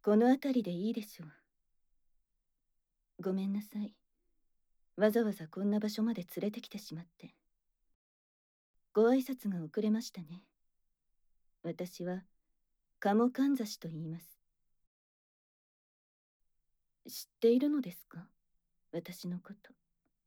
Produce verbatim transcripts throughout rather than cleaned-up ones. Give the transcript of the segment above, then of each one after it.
この辺りでいいでしょう。ごめんなさい。わざわざこんな場所まで連れてきてしまって。ご挨拶が遅れましたね。私は鴨かんざしと言います。知っているのですか、私のこと。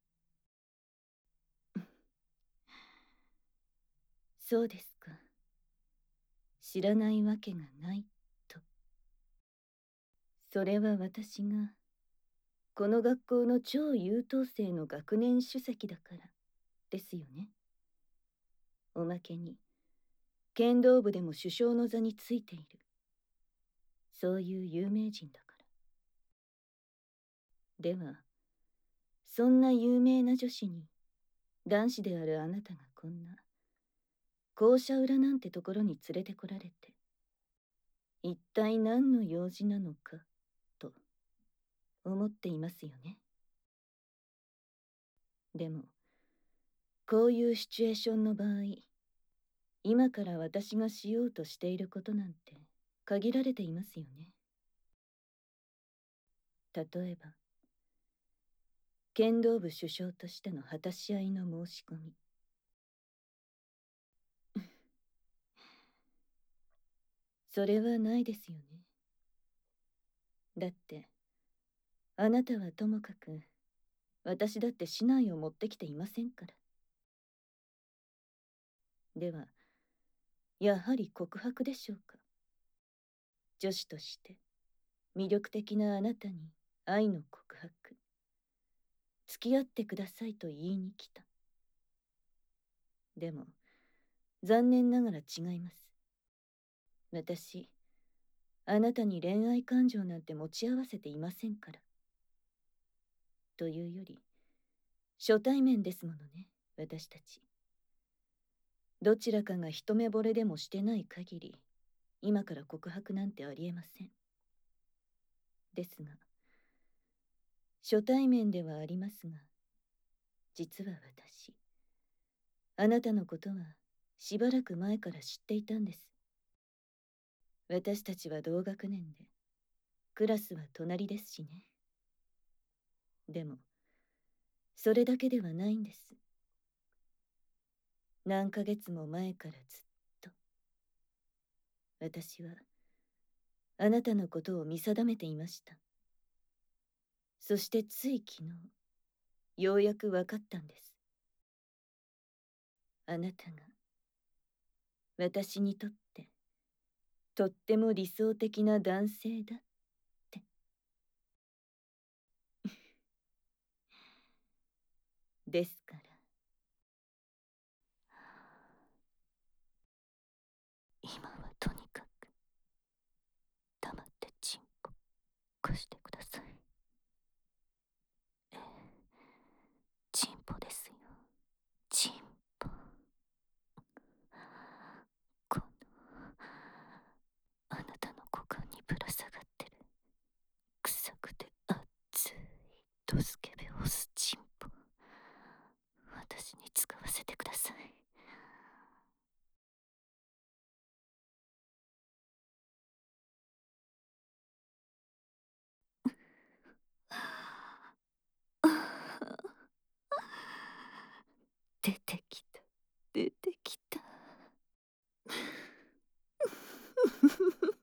そうですか。知らないわけがないと。それは私がこの学校の超優等生の学年主席だからですよね。おまけに剣道部でも首相の座についている、そういう有名人だから。ではそんな有名な女子に男子であるあなたがこんな校舎裏なんてところに連れてこられて、一体何の用事なのかと思っていますよね。でもこういうシチュエーションの場合、今から私がしようとしていることなんて限られていますよね。例えば剣道部首相としての果たし合いの申し込み。それはないですよね。だってあなたはともかく、私だって竹刀を持ってきていませんから。ではやはり告白でしょうか。女子として魅力的なあなたに愛の告白。付き合ってくださいと言いに来た。でも残念ながら違います。私あなたに恋愛感情なんて持ち合わせていませんから。というより初対面ですものね、私たち。どちらかが一目惚れでもしてない限り、今から告白なんてありえません。ですが初対面ではありますが、実は私あなたのことはしばらく前から知っていたんです。私たちは同学年でクラスは隣ですしね。でもそれだけではないんです。何ヶ月も前からずっと私はあなたのことを見定めていました。そしてつい昨日ようやく分かったんです。あなたが私にとってとっても理想的な男性だって。ですから今はとにかく黙ってチンポ貸してください。ええ、チンポですよ、チンポ。このあなたの股間にぶら下がってる臭くて熱いドスケベオスチンポ、私に使わせてください。出てきた、出てきた。